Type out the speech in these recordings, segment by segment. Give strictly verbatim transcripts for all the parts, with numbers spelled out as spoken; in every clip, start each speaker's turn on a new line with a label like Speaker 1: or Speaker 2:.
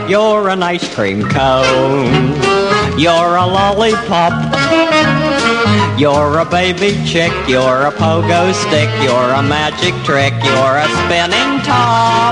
Speaker 1: You're an ice cream cone. You're a lollipop. You're a baby chick. You're a pogo stick. You're a magic trick. You're a spinning top.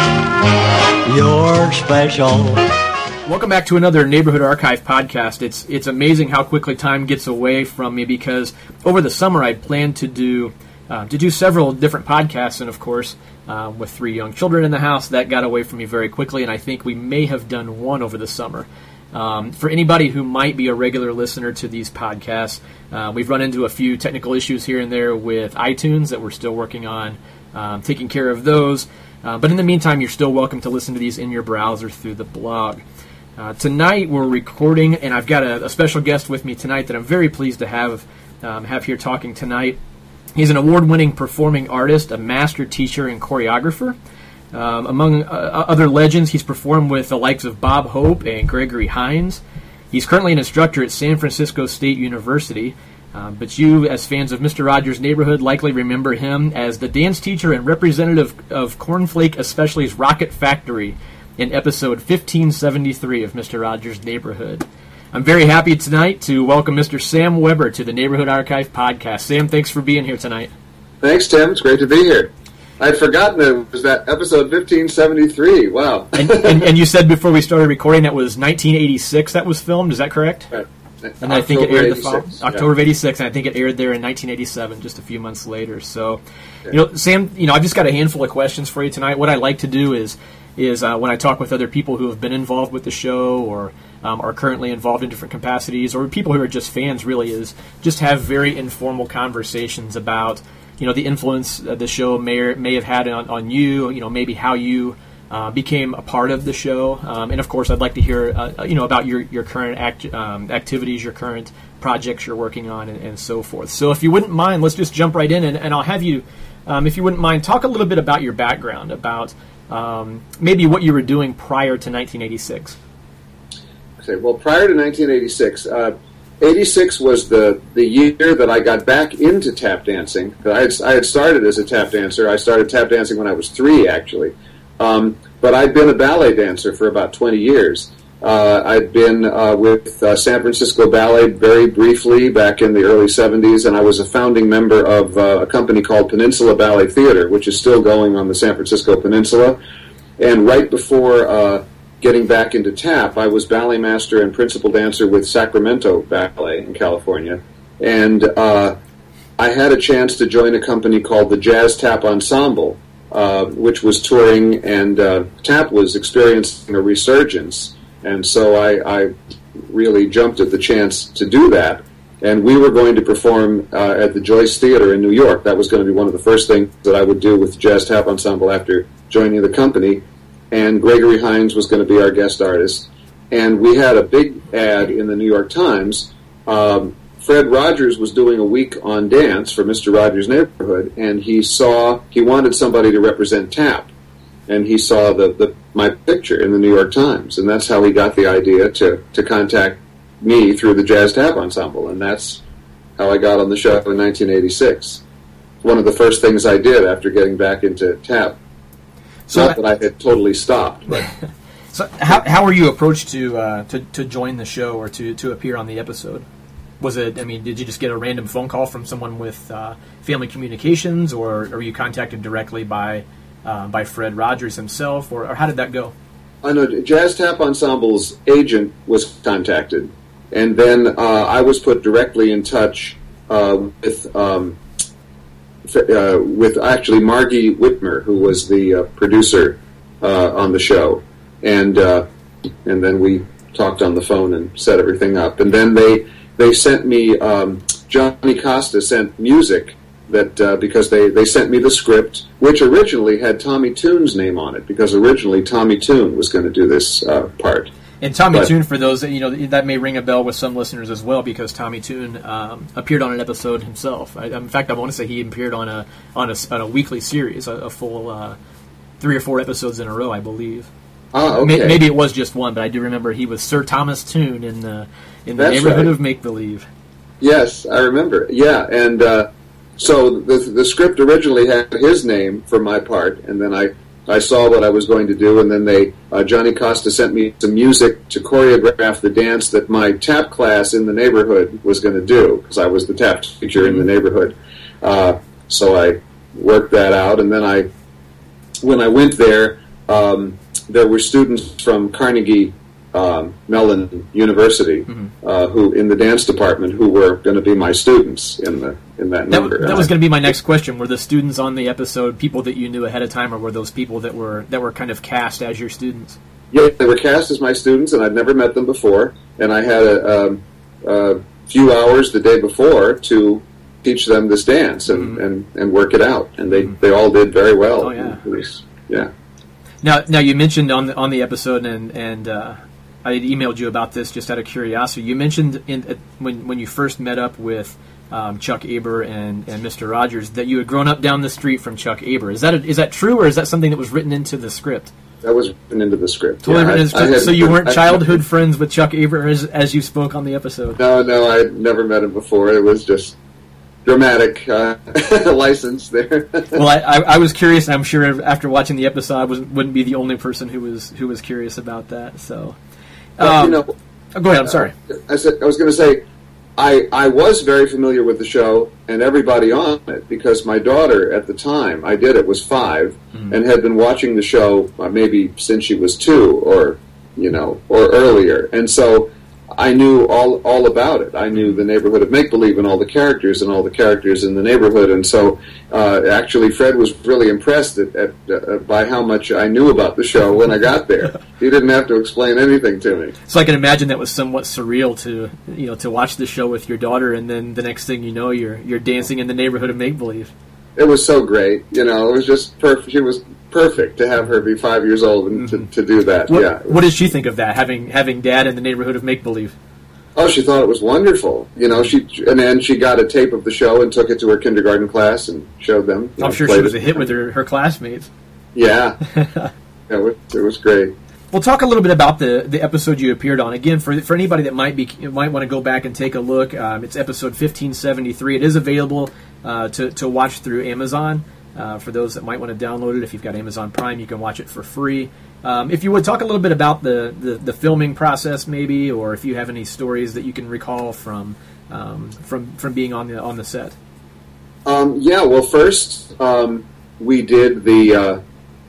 Speaker 1: You're special.
Speaker 2: Welcome back to another Neighborhood Archive podcast. It's it's amazing how quickly time gets away from me, because over the summer I planned to do uh, to do several different podcasts, and of course, uh, with three young children in the house, that got away from me very quickly, and I think we may have done one over the summer. Um, for anybody who might be a regular listener to these podcasts, uh, we've run into a few technical issues here and there with iTunes that we're still working on, um, taking care of those. Uh, but in the meantime, you're still welcome to listen to these in your browser through the blog. Uh, tonight we're recording, and I've got a, a special guest with me tonight that I'm very pleased to have um, have here talking tonight. He's an award-winning performing artist, a master teacher, and choreographer. Um, among uh, other legends, he's performed with the likes of Bob Hope and Gregory Hines. He's currently an instructor at San Francisco State University. Um, but you, as fans of Mister Rogers' Neighborhood, likely remember him as the dance teacher and representative of Cornflake Especially's Rocket Factory in episode fifteen seventy-three of Mister Rogers' Neighborhood. I'm very happy tonight to welcome Mister Sam Weber to the Neighborhood Archive podcast. Sam, thanks for being here tonight.
Speaker 3: Thanks, Tim. It's great to be here. I'd forgotten it was that episode fifteen seventy-three. Wow.
Speaker 2: and, and, and you said before we started recording that was nineteen eighty-six that was filmed. Is that correct?
Speaker 3: Right.
Speaker 2: And I think it aired the fall, October of eighty-six, and I think it aired there in nineteen eighty-seven, just a few months later. So, okay. you know, Sam, you know, I've just got a handful of questions for you tonight. What I like to do is is uh, when I talk with other people who have been involved with the show or um, are currently involved in different capacities, or people who are just fans, really, is just have very informal conversations about, you know, the influence the show may or may have had on, on you, you know, maybe how you uh, became a part of the show. Um, and, of course, I'd like to hear, uh, you know, about your, your current act, um, activities, your current projects you're working on, and, and so forth. So if you wouldn't mind, let's just jump right in, and, and I'll have you, um, if you wouldn't mind, talk a little bit about your background, about Um, maybe what you were doing prior to nineteen eighty-six.
Speaker 3: Okay, well, prior to nineteen eighty-six, uh, eighty-six was the, the year that I got back into tap dancing. I had, I had started as a tap dancer. I started tap dancing when I was three, actually. Um, but I'd been a ballet dancer for about twenty years. Uh, I'd been uh, with uh, San Francisco Ballet very briefly back in the early seventies, and I was a founding member of uh, a company called Peninsula Ballet Theater, which is still going on the San Francisco Peninsula. And right before uh, getting back into tap, I was ballet master and principal dancer with Sacramento Ballet in California. And uh, I had a chance to join a company called the Jazz Tap Ensemble, uh, which was touring, and uh, tap was experiencing a resurgence. And so I, I really jumped at the chance to do that. And we were going to perform uh, at the Joyce Theater in New York. That was going to be one of the first things that I would do with the Jazz Tap Ensemble after joining the company. And Gregory Hines was going to be our guest artist. And we had a big ad in the New York Times. Um, Fred Rogers was doing a week on dance for Mister Rogers' Neighborhood, and he saw, he wanted somebody to represent tap. And he saw the, the my picture in the New York Times, and that's how he got the idea to, to contact me through the Jazz Tap Ensemble, and that's how I got on the show in nineteen eighty-six. One of the first things I did after getting back into tap. So Not that I had totally stopped. But.
Speaker 2: So how how were you approached to uh, to to join the show or to, to appear on the episode? Was it, I mean, did you just get a random phone call from someone with uh, Family Communications, or, or were you contacted directly by Uh, by Fred Rogers himself, or, or how did that go?
Speaker 3: I know Jazz Tap Ensemble's agent was contacted, and then uh, I was put directly in touch uh, with um, f- uh, with actually Margie Whitmer, who was the uh, producer uh, on the show, and uh, and then we talked on the phone and set everything up, and then they they sent me um, Johnny Costa sent music. That uh, because they, they sent me the script, which originally had Tommy Tune's name on it, because originally Tommy Tune was going to do this uh, part.
Speaker 2: And Tommy
Speaker 3: but,
Speaker 2: Tune, for those that, you know, that may ring a bell with some listeners as well, because Tommy Tune um, appeared on an episode himself. I, in fact, I want to say he appeared on a on a, on a weekly series, a, a full uh, three or four episodes in a row, I believe.
Speaker 3: Ah, okay.
Speaker 2: Maybe it was just one, but I do remember he was Sir Thomas Tune in the in the
Speaker 3: That's
Speaker 2: Neighborhood
Speaker 3: right.
Speaker 2: of Make Believe.
Speaker 3: Yes, I remember. Yeah, and uh, so the the script originally had his name for my part, and then I I saw what I was going to do, and then they uh, Johnny Costa sent me some music to choreograph the dance that my tap class in the neighborhood was going to do, because I was the tap teacher in the neighborhood. Uh, so I worked that out, and then I, when I went there, um, there were students from Carnegie um, Mellon University mm-hmm. uh, who in the dance department who were going to be my students in the in that number.
Speaker 2: That, that was going to be my next question. Were the students on the episode people that you knew ahead of time, or were those people that were that were kind of cast as your students?
Speaker 3: Yeah, they were cast as my students, and I'd never met them before. And I had a, um, a few hours the day before to teach them this dance and, mm-hmm. and, and work it out. And they, mm-hmm. they all did very well.
Speaker 2: Oh, yeah.
Speaker 3: Yeah.
Speaker 2: Now, now you mentioned on the on the episode, and and uh, I had emailed you about this just out of curiosity. You mentioned in uh, when when you first met up with um, Chuck Aber and, and Mister Rogers that you had grown up down the street from Chuck Aber. Is that a, is that true, or is that something that was written into the script?
Speaker 3: That was written into the script.
Speaker 2: Totally yeah, written into the script. So you weren't childhood friends with Chuck Aber as as you spoke on the episode?
Speaker 3: No, no, I had never met him before. It was just dramatic uh, license there.
Speaker 2: Well, I, I, I was curious. I'm sure after watching the episode, I was, wouldn't be the only person who was who was curious about that. So,
Speaker 3: um, you know,
Speaker 2: oh, go ahead. I'm sorry.
Speaker 3: Uh, I said I was going to say I I was very familiar with the show and everybody on it because my daughter at the time I did it was five mm-hmm. and had been watching the show uh, maybe since she was two or you know or earlier, and so I knew all all about it. I knew the neighborhood of Make-Believe and all the characters and all the characters in the neighborhood. And so uh, actually Fred was really impressed at, at, uh, by how much I knew about the show when I got there. He didn't have to explain anything to me.
Speaker 2: So I can imagine that was somewhat surreal to you know to watch the show with your daughter, and then the next thing you know, you're you're dancing in the neighborhood of Make-Believe.
Speaker 3: It was so great. You know, it was just perfect. She was perfect to have her be five years old and mm-hmm. to, to do that.
Speaker 2: What,
Speaker 3: yeah.
Speaker 2: What did she think of that, having having Dad in the neighborhood of Make-Believe?
Speaker 3: Oh, she thought it was wonderful. You know, she and then she got a tape of the show and took it to her kindergarten class and showed them.
Speaker 2: I'm know, sure she was a hit with her, her classmates.
Speaker 3: Yeah. yeah it, was, it was great.
Speaker 2: Well, talk a little bit about the, the episode you appeared on. Again, for for anybody that might be might want to go back and take a look, um, it's episode fifteen seventy-three. It is available uh, to, to watch through Amazon. Uh, for those that might want to download it, if you've got Amazon Prime, you can watch it for free. Um, if you would talk a little bit about the, the, the filming process, maybe, or if you have any stories that you can recall from um, from from being on the on the set.
Speaker 3: Um, yeah, well, first um, we did the uh,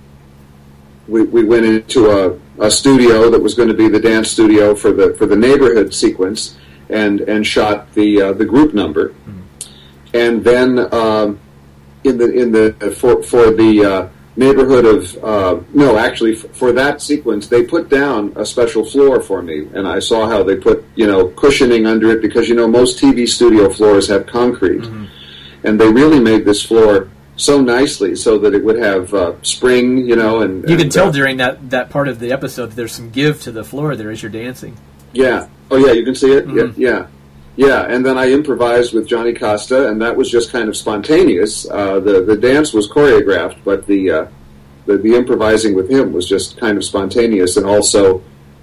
Speaker 3: we we went into a, a studio that was going to be the dance studio for the for the neighborhood sequence, and and shot the uh, the group number, mm-hmm. and then. Um, In the in the for for the uh, neighborhood of uh, no, actually f- for that sequence they put down a special floor for me, and I saw how they put you know cushioning under it because you know most T V studio floors have concrete, mm-hmm. and they really made this floor so nicely so that it would have uh, spring, you know, and
Speaker 2: you
Speaker 3: and,
Speaker 2: can tell
Speaker 3: uh,
Speaker 2: during that, that part of the episode that there's some give to the floor there as you're dancing.
Speaker 3: Yeah. Oh yeah, you can see it.
Speaker 2: Mm-hmm.
Speaker 3: Yeah. Yeah. Yeah, and then I improvised with Johnny Costa, and that was just kind of spontaneous. Uh, the the dance was choreographed, but the, uh, the the improvising with him was just kind of spontaneous. And also,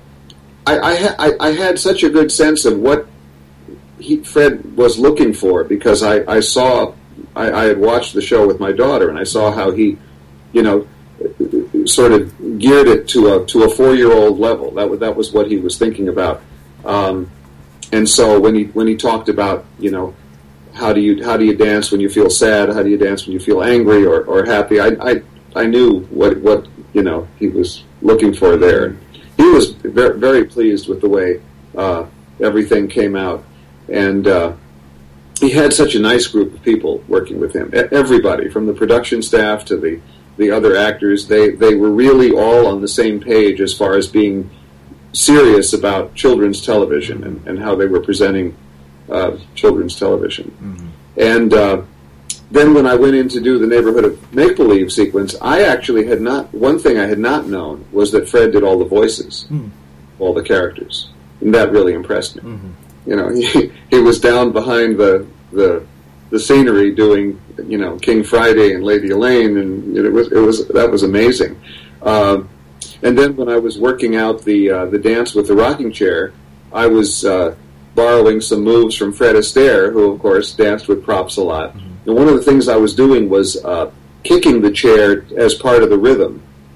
Speaker 3: I I, ha- I, I had such a good sense of what he, Fred was looking for because I I saw I, I had watched the show with my daughter, and I saw how he, you know, sort of geared it to a to a four year old level. That was, that was what he was thinking about. Um, And so when he when he talked about you know how do you how do you dance when you feel sad, how do you dance when you feel angry or, or happy, I, I I knew what what you know he was looking for there. He was very very pleased with the way uh, everything came out, and uh, he had such a nice group of people working with him. Everybody from the production staff to the the other actors, they they were really all on the same page as far as being serious about children's television and, and how they were presenting uh, children's television. Mm-hmm. And uh, then when I went in to do the neighborhood of Make-Believe sequence, I actually had not, one thing I had not known was that Fred did all the voices, mm. all the characters. And that really impressed me. Mm-hmm. You know, he, he was down behind the, the the scenery doing, you know, King Friday and Lady Elaine, and it was, it was that was amazing. Uh, And then when I was working out the uh, the dance with the rocking chair, I was uh, borrowing some moves from Fred Astaire, who, of course, danced with props a lot. Mm-hmm. And one of the things I was doing was uh, kicking the chair as part of the rhythm.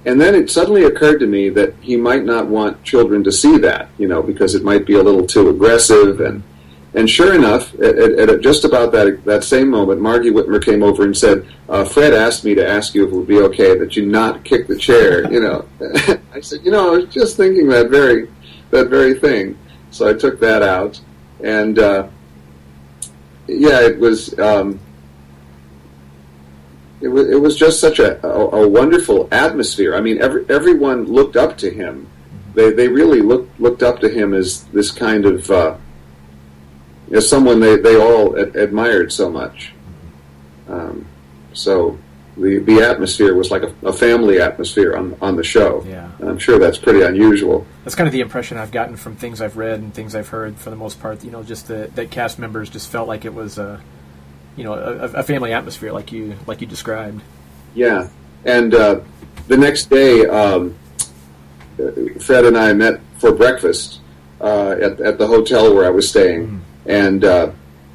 Speaker 3: and then it suddenly occurred to me that he might not want children to see that, you know, because it might be a little too aggressive. And and sure enough, at, at, at just about that that same moment, Margie Whitmer came over and said, uh, Fred asked me to ask you if it would be okay that you not kick the chair, you know. I said, you know, I was just thinking that very, that very thing. So I took that out, and uh, yeah, it was... Um, It was, it was just such a, a, a wonderful atmosphere. I mean, every, everyone looked up to him. They they really looked looked up to him as this kind of uh, as someone they, they all ad- admired so much. Um, so the the atmosphere was like a, a family atmosphere on on the show.
Speaker 2: Yeah.
Speaker 3: And I'm sure that's pretty unusual.
Speaker 2: That's kind of the impression I've gotten from things I've read and things I've heard. For the most part, you know, just the, that cast members just felt like it was a. You know, a, a family atmosphere, like you like you described.
Speaker 3: Yeah, and uh, the next day, um, Fred and I met for breakfast uh, at at the hotel where I was staying, mm. and uh,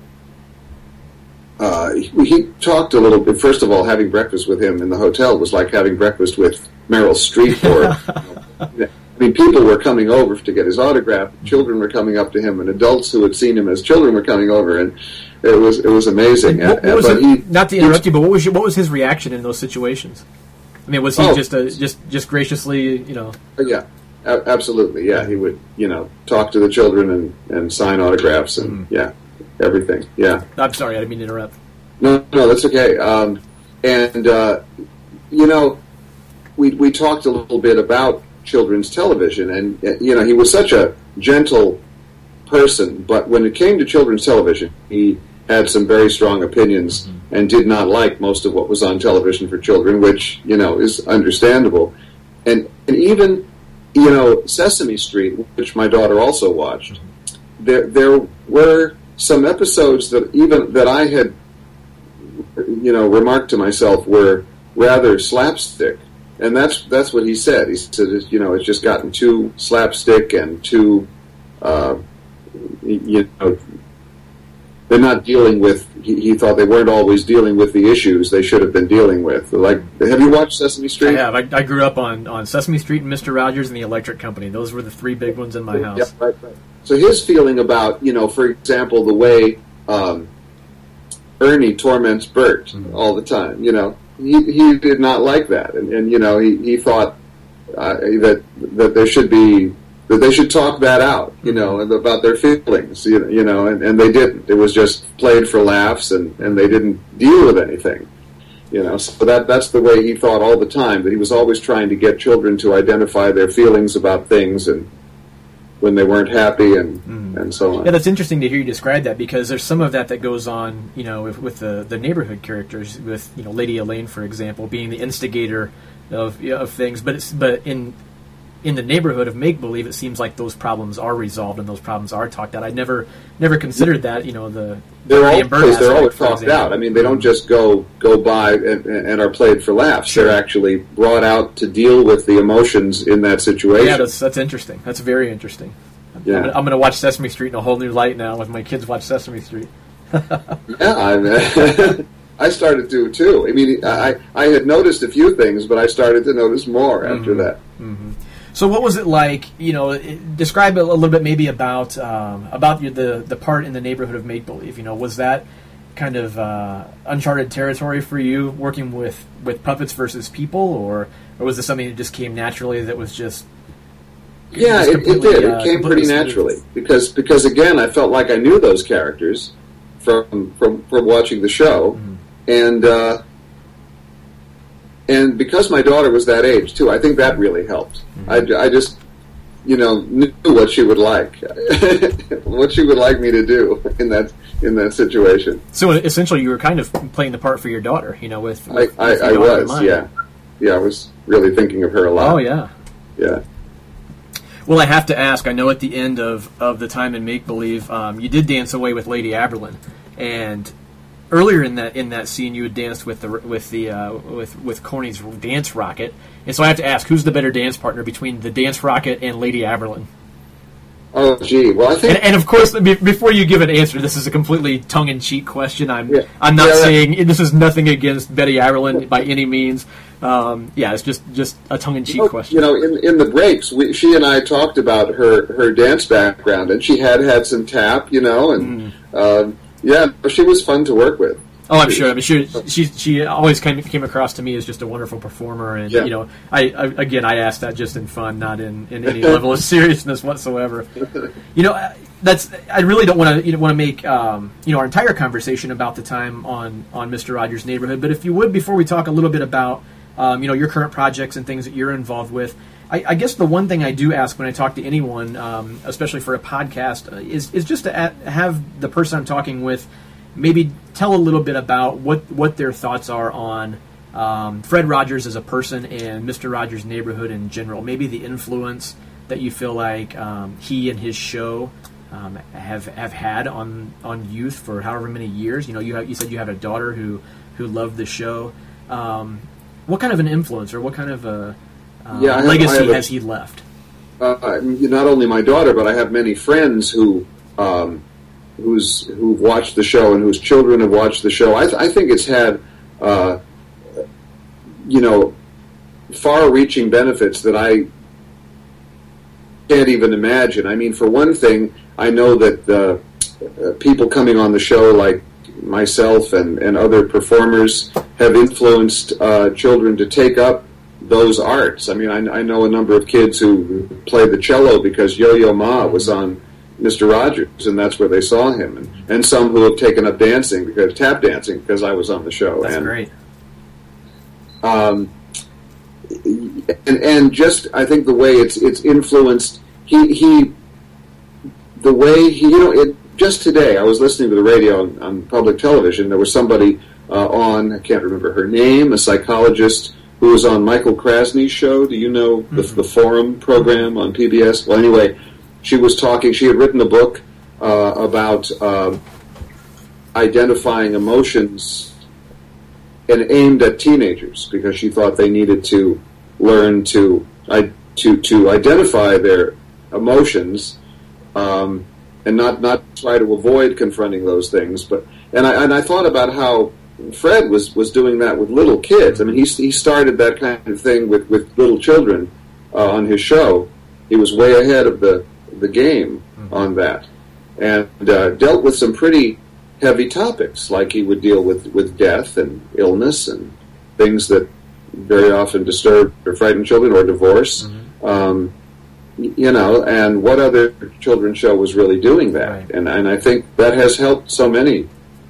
Speaker 3: uh, he, he talked a little bit. First of all, having breakfast with him in the hotel was like having breakfast with Meryl Streep. Or, you know, I mean, people were coming over to get his autograph. Children were coming up to him, and adults who had seen him as children were coming over, and it was it was amazing.
Speaker 2: What, what
Speaker 3: and,
Speaker 2: was
Speaker 3: but
Speaker 2: it,
Speaker 3: he,
Speaker 2: not to interrupt you, but what was your, what was his reaction in those situations? I mean, was he
Speaker 3: oh,
Speaker 2: just a, just just graciously, you know?
Speaker 3: Yeah, a- absolutely. Yeah, he would, you know, talk to the children and, and sign autographs and mm. yeah, everything. Yeah.
Speaker 2: I'm sorry, I didn't mean to interrupt.
Speaker 3: No, no, that's okay. Um, and uh, you know, we we talked a little bit about children's television, and you know, he was such a gentle person, but when it came to children's television, he had some very strong opinions mm-hmm. and did not like most of what was on television for children, which, you know, is understandable. And and even, you know, Sesame Street, which my daughter also watched, mm-hmm. there there were some episodes that even that I had, you know, remarked to myself were rather slapstick. And that's that's what he said. He said, you know, it's just gotten too slapstick and too, uh, you know, they're not dealing with, he, he thought they weren't always dealing with the issues they should have been dealing with. Like, have you watched Sesame Street?
Speaker 2: I have. I, I grew up on, on Sesame Street and Mister Rogers and the Electric Company. Those were the three big ones in my house.
Speaker 3: Yeah, right, right. So his feeling about, you know, for example, the way um, Ernie torments Bert mm-hmm. all the time, you know, he, he did not like that. And, and you know, he, he thought uh, that that there should be, that they should talk that out, you know, about their feelings, you know, you know and, and they didn't. It was just played for laughs, and, and they didn't deal with anything, you know. So that that's the way he thought all the time, that he was always trying to get children to identify their feelings about things and when they weren't happy and, mm. and so on.
Speaker 2: Yeah, that's interesting to hear you describe that, because there's some of that that goes on, you know, with, with the, the neighborhood characters, with, you know, Lady Elaine, for example, being the instigator of you know, of things, but it's, but in in the neighborhood of make-believe, it seems like those problems are resolved and those problems are talked out. I never never considered that, you know, the...
Speaker 3: They're always, they're always talked out. I mean, they don't just go go by and, and are played for laughs. Sure. They're actually brought out to deal with the emotions in that situation.
Speaker 2: Yeah, that's, that's interesting. That's very interesting.
Speaker 3: Yeah.
Speaker 2: I'm, I'm going to watch Sesame Street in a whole new light now with my kids watch Sesame Street.
Speaker 3: Yeah, I I started to, too. I mean, I, I had noticed a few things, but I started to notice more after
Speaker 2: mm-hmm.
Speaker 3: that.
Speaker 2: Mm-hmm. So what was it like, you know, describe a little bit maybe about um, about the the part in the neighborhood of make-believe. You know, was that kind of uh, uncharted territory for you, working with, with puppets versus people, or, or was this something that just came naturally that was just...
Speaker 3: Yeah, it, it did. Uh, it came pretty naturally. Because, because, again, I felt like I knew those characters from from, from watching the show. Mm-hmm. And... Uh, And because my daughter was that age, too, I think that really helped. Mm-hmm. I, I just, you know, knew what she would like, what she would like me to do in that in that situation.
Speaker 2: So essentially, you were kind of playing the part for your daughter, you know, with, with,
Speaker 3: I,
Speaker 2: with
Speaker 3: I, I was, yeah, yeah, I was really thinking of her a lot.
Speaker 2: Oh yeah,
Speaker 3: yeah.
Speaker 2: Well, I have to ask. I know at the end of, of the time in Make Believe, um, you did dance away with Lady Aberlin, and earlier in that in that scene, you had danced with the with the uh, with with Corny's Dance Rocket, and so I have to ask, who's the better dance partner between the Dance Rocket and Lady Aberlin?
Speaker 3: Oh, gee. Well, I think,
Speaker 2: and, and of course, be, before you give an answer, this is a completely tongue-in-cheek question. I'm
Speaker 3: yeah.
Speaker 2: I'm not
Speaker 3: yeah,
Speaker 2: saying this is nothing against Betty Aberlin by any means, um, yeah, it's just just a tongue in cheek
Speaker 3: you know,
Speaker 2: question.
Speaker 3: You know, in in the breaks, we, she and I talked about her her dance background, and she had had some tap, you know, and mm. um, yeah, she was fun to work with.
Speaker 2: Oh, I'm sure. I'm sure she she always came came across to me as just a wonderful performer, and
Speaker 3: yeah.
Speaker 2: you know, I, I again I asked that just in fun, not in, in any level of seriousness whatsoever. You know, that's I really don't want to you know, want to make um, you know our entire conversation about the time on on Mister Rogers' Neighborhood, but if you would, before we talk a little bit about um, you know your current projects and things that you're involved with, I, I guess the one thing I do ask when I talk to anyone, um, especially for a podcast, uh, is is just to at, have the person I'm talking with maybe tell a little bit about what, what their thoughts are on um, Fred Rogers as a person and Mister Rogers' Neighborhood in general. Maybe the influence that you feel like um, he and his show um, have have had on on youth for however many years. You know, you have, you said you have a daughter who who loved the show. Um, what kind of an influence or what kind of a uh,
Speaker 3: yeah, have,
Speaker 2: legacy
Speaker 3: a,
Speaker 2: has he left?
Speaker 3: Uh, not only my daughter, but I have many friends who. Um, who's who've watched the show and whose children have watched the show. I, th- I think it's had, uh, you know, far-reaching benefits that I can't even imagine. I mean, for one thing, I know that uh, uh, people coming on the show like myself and, and other performers have influenced uh, children to take up those arts. I mean, I, I know a number of kids who play the cello because Yo-Yo Ma was on Mister Rogers, and that's where they saw him, and, and some who have taken up dancing, because tap dancing, because I was on the show.
Speaker 2: That's
Speaker 3: and,
Speaker 2: great.
Speaker 3: Um, and, and just, I think the way it's it's influenced, he, he the way he, you know, it, just today, I was listening to the radio on, on public television, there was somebody uh, on, I can't remember her name, a psychologist who was on Michael Krasny's show. Do you know mm-hmm. the, the Forum program on P B S? Well, anyway, she was talking, she had written a book uh, about uh, identifying emotions and aimed at teenagers because she thought they needed to learn to I, to to identify their emotions um, and not, not try to avoid confronting those things. But and I and I thought about how Fred was, was doing that with little kids. I mean, he he started that kind of thing with, with little children uh, on his show. He was way ahead of the the game mm-hmm. on that, and uh, dealt with some pretty heavy topics, like he would deal with, with death and illness and things that very often disturb or frighten children, or divorce. Mm-hmm. Um, you know, and what other children's show was really doing that? Right. And and I think that has helped so many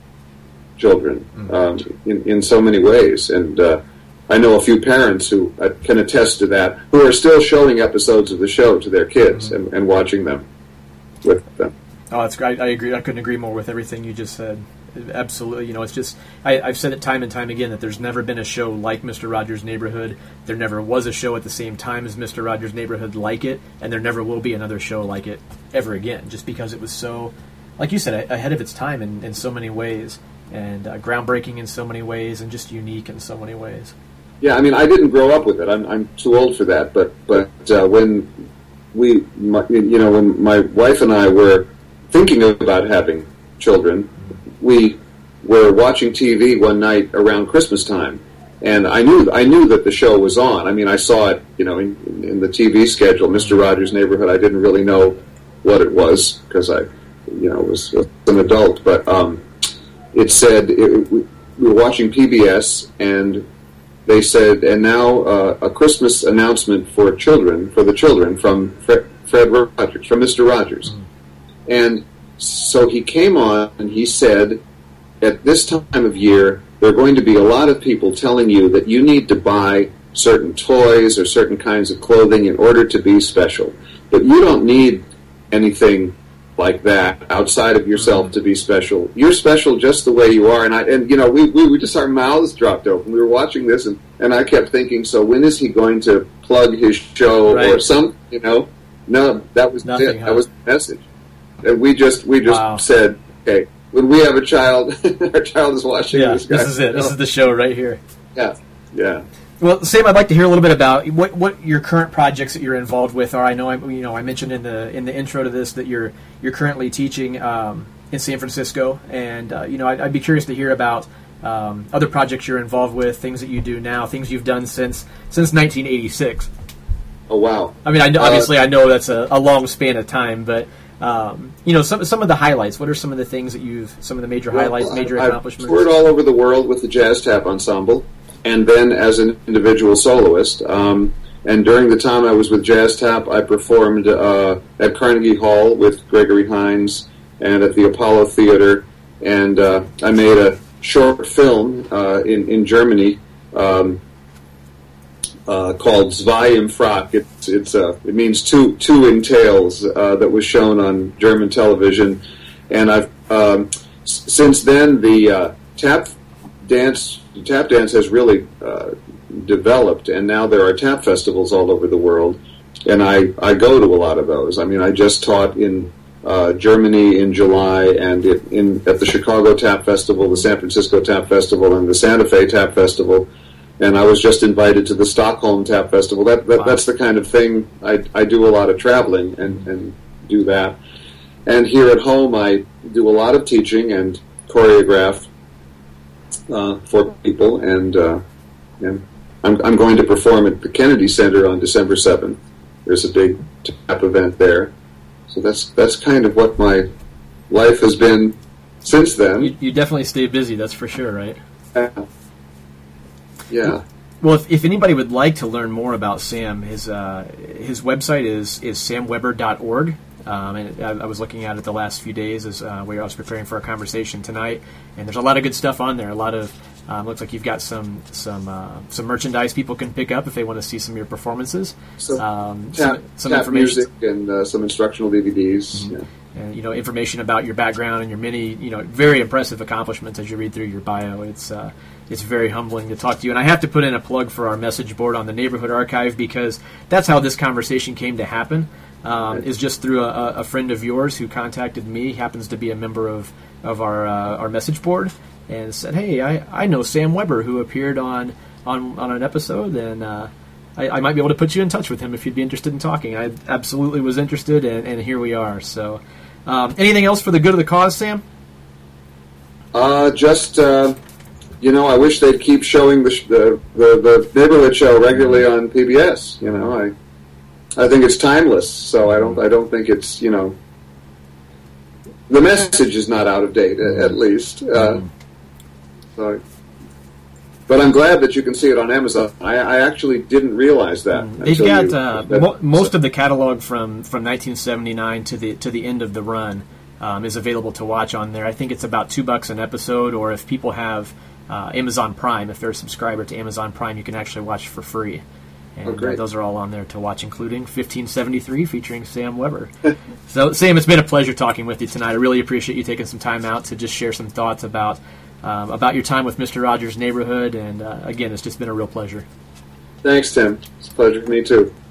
Speaker 3: children mm-hmm. um, in, in so many ways. And uh, I know a few parents who uh, can attest to that, who are still showing episodes of the show to their kids mm-hmm. and, and watching them with them.
Speaker 2: Oh, that's great. I agree. I couldn't agree more with everything you just said. Absolutely. You know, it's just, I, I've said it time and time again that there's never been a show like Mister Rogers' Neighborhood. There never was a show at the same time as Mister Rogers' Neighborhood like it, and there never will be another show like it ever again, just because it was so, like you said, ahead of its time in, in so many ways, and uh, groundbreaking in so many ways, and just unique in so many ways.
Speaker 3: Yeah, I mean, I didn't grow up with it. I'm I'm too old for that. But but uh, when we, my, you know, when my wife and I were thinking about having children, we were watching T V one night around Christmas time, and I knew I knew that the show was on. I mean, I saw it, you know, in, in the T V schedule, Mister Rogers' Neighborhood. I didn't really know what it was because I, you know, was, was an adult. But um, it said it, we, we were watching P B S, and they said, and now uh, a Christmas announcement for children, for the children, from Fred, Fred Rogers, from Mister Rogers. Mm. And so he came on and he said, at this time of year, there are going to be a lot of people telling you that you need to buy certain toys or certain kinds of clothing in order to be special. But you don't need anything like that outside of yourself to be special. You're special just the way you are. And I, and you know, we, we, we just, our mouths dropped open. We were watching this, and, and I kept thinking, so when is he going to plug his show right. or something, you know? No, that was
Speaker 2: Nothing,
Speaker 3: it.
Speaker 2: huh?
Speaker 3: That was the message. And we just, we just
Speaker 2: wow.
Speaker 3: said, okay, when we have a child, our child is watching
Speaker 2: yeah,
Speaker 3: this guy.
Speaker 2: This is it. This is the show right here.
Speaker 3: Yeah, yeah.
Speaker 2: Well, Sam, I'd like to hear a little bit about what, what your current projects that you're involved with are. I know, I, you know, I mentioned in the in the intro to this that you're you're currently teaching um, in San Francisco, and uh, you know, I'd, I'd be curious to hear about um, other projects you're involved with, things that you do now, things you've done since since nineteen eighty-six.
Speaker 3: Oh wow!
Speaker 2: I mean, I know,
Speaker 3: uh,
Speaker 2: obviously, I know that's a, a long span of time, but um, you know, some some of the highlights. What are some of the things that you've, some of the major
Speaker 3: well,
Speaker 2: highlights, major
Speaker 3: I've
Speaker 2: accomplishments?
Speaker 3: toured all over the world with the Jazz Tap Ensemble, and then as an individual soloist. Um, and during the time I was with Jazz Tap, I performed uh, at Carnegie Hall with Gregory Hines and at the Apollo Theater, and uh, I made a short film uh, in in Germany. Um, Uh, called Zwei im Frack. It's it's uh, it means two two in tails. Uh, that was shown on German television, and I've um, s- since then the uh, tap dance tap dance has really uh, developed, and now there are tap festivals all over the world, and I, I go to a lot of those. I mean, I just taught in uh, Germany in July, and it, in at the Chicago Tap Festival, the San Francisco Tap Festival, and the Santa Fe Tap Festival. And I was just invited to the Stockholm Tap Festival. That, that wow. That's the kind of thing I, I do a lot of traveling and, and do that. And here at home, I do a lot of teaching and choreograph uh, for people. And uh, and I'm, I'm going to perform at the Kennedy Center on December seventh. There's a big tap event there. So that's that's kind of what my life has been since then.
Speaker 2: You, you definitely stay busy, that's for sure, right?
Speaker 3: Uh, Yeah.
Speaker 2: Well, if, if anybody would like to learn more about Sam, his uh, his website is is sam weber dot org. Um, and I, I was looking at it the last few days as uh, we I was preparing for our conversation tonight, and there's a lot of good stuff on there. A lot of um, looks like you've got some some uh, some merchandise people can pick up if they want to see some of your performances.
Speaker 3: So
Speaker 2: um,
Speaker 3: tap,
Speaker 2: some some
Speaker 3: tap
Speaker 2: information
Speaker 3: music and uh, some instructional D V Ds.
Speaker 2: Mm-hmm.
Speaker 3: Yeah.
Speaker 2: And, you know, information about your background and your many, you know, very impressive accomplishments as you read through your bio. It's uh, it's very humbling to talk to you. And I have to put in a plug for our message board on the Neighborhood Archive, because that's how this conversation came to happen, um, is just through a, a friend of yours who contacted me, he happens to be a member of, of our uh, our message board, and said, hey, I, I know Sam Weber, who appeared on, on, on an episode, and uh, I, I might be able to put you in touch with him if you'd be interested in talking. I absolutely was interested, and, and here we are. So, um, anything else for the good of the cause, Sam?
Speaker 3: Uh, just, uh, you know, I wish they'd keep showing the, sh- the, the the neighborhood show regularly on P B S. You know, I I think it's timeless. So I don't I don't think it's, you know, the message is not out of date at, at least. Uh, so. But I'm glad that you can see it on Amazon. I, I actually didn't realize that.
Speaker 2: They've got
Speaker 3: you,
Speaker 2: uh,
Speaker 3: that,
Speaker 2: mo- most
Speaker 3: so.
Speaker 2: of the catalog from, from nineteen seventy-nine to the to the end of the run um, is available to watch on there. I think it's about two bucks an episode, or if people have uh, Amazon Prime, if they're a subscriber to Amazon Prime, you can actually watch for free. And
Speaker 3: oh, great.
Speaker 2: Uh, those are all on there to watch, including fifteen seventy-three featuring Sam Weber. So, Sam, it's been a pleasure talking with you tonight. I really appreciate you taking some time out to just share some thoughts about Um, about your time with Mister Rogers' Neighborhood, and uh, again, it's just been a real pleasure.
Speaker 3: Thanks, Tim. It's a pleasure for me, too.